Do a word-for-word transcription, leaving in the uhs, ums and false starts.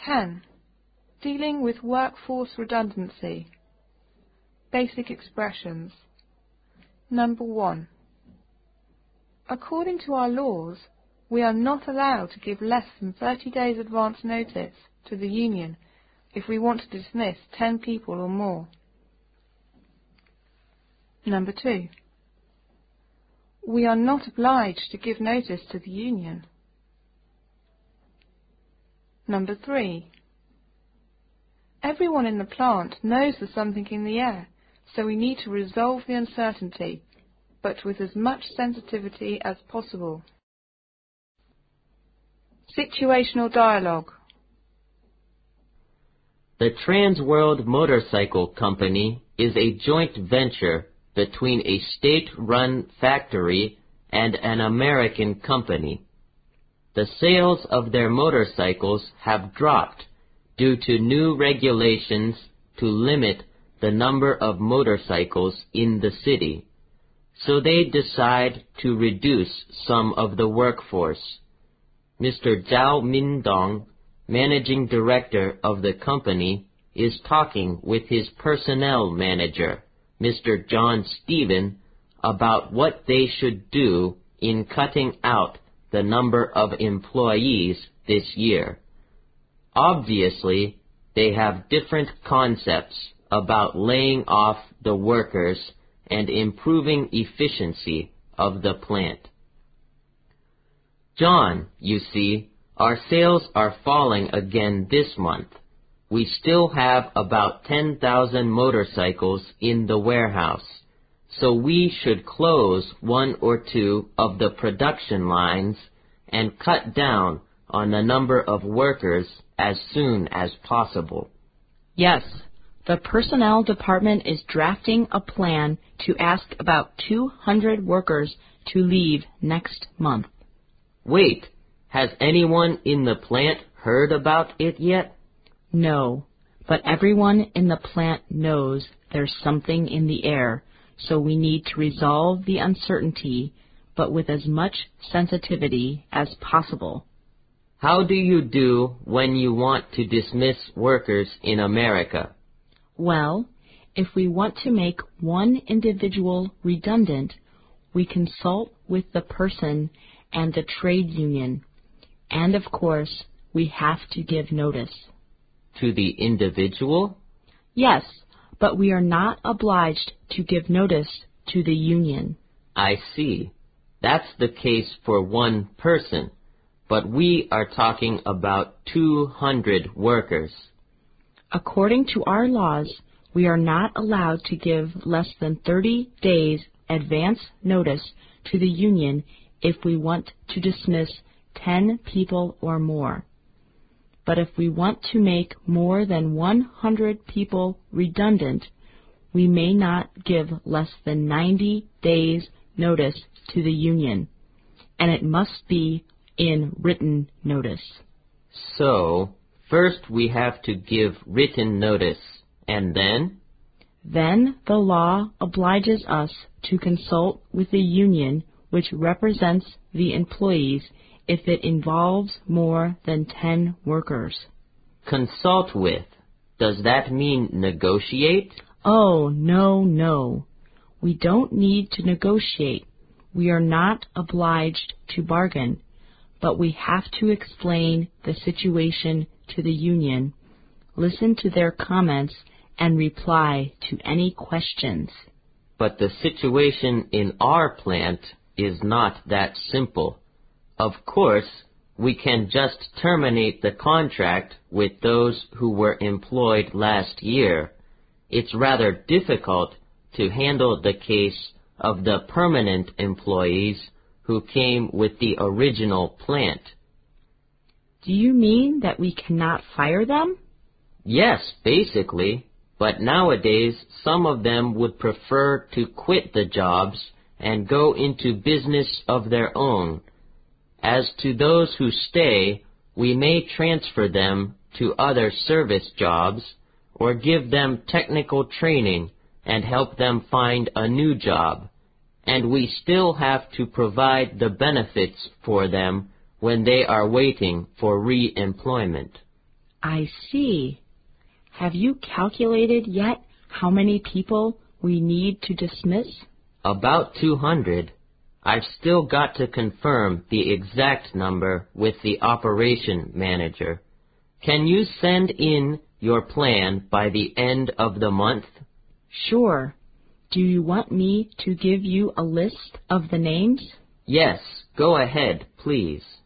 ten. Dealing with workforce redundancy. Basic expressions. Number one. According to our laws, we are not allowed to give less than thirty days advance notice to the union if we want to dismiss ten people or more. Number two. We are not obliged to give notice to the union. Number three. Everyone in the plant knows there's something in the air, so we need to resolve the uncertainty, but with as much sensitivity as possible. Situational dialogue. The Trans World Motorcycle Company is a joint venture between a state-run factory and an American company. The sales of their motorcycles have dropped due to new regulations to limit the number of motorcycles in the city, so they decide to reduce some of the workforce. Mister Zhao Mindong, managing director of the company, is talking with his personnel manager, Mister John Stephen, about what they should do in cutting out the number of employees this year. Obviously, they have different concepts about laying off the workers and improving efficiency of the plant. John, you see, our sales are falling again this month. We still have about ten thousand motorcycles in the warehouse, so we should close one or two of the production lines and cut down on the number of workers as soon as possible. Yes, the personnel department is drafting a plan to ask about two hundred workers to leave next month. Wait, has anyone in the plant heard about it yet? No, but everyone in the plant knows there's something in the air, so we need to resolve the uncertainty, but with as much sensitivity as possible. How do you do when you want to dismiss workers in America? Well, if we want to make one individual redundant, we consult with the person and the trade union, and of course, we have to give notice. To the individual? Yes, but we are not obliged to give notice to the union. I see. That's the case for one person, but we are talking about two hundred workers. According to our laws, we are not allowed to give less than thirty days advance notice to the union if we want to dismiss ten people or more. But if we want to make more than one hundred people redundant, we may not give less than ninety days notice to the union, and it must be in written notice. So, first we have to give written notice, and then? Then the law obliges us to consult with the union which represents the employees if it involves more than ten workers. Consult with. Does that mean negotiate? Oh, no, no. We don't need to negotiate. We are not obliged to bargain, but we have to explain the situation to the union, listen to their comments, and reply to any questions. But the situation in our plant is not that simple. Of course, we can just terminate the contract with those who were employed last year. It's rather difficult to handle the case of the permanent employees who came with the original plant. Do you mean that we cannot fire them? Yes, basically, but nowadays some of them would prefer to quit the jobs and go into business of their own. As to those who stay, we may transfer them to other service jobs or give them technical training and help them find a new job. And we still have to provide the benefits for them when they are waiting for re-employment. I see. Have you calculated yet how many people we need to dismiss? About two hundred. I've still got to confirm the exact number with the operation manager. Can you send in your plan by the end of the month? Sure. Do you want me to give you a list of the names? Yes, go ahead, please.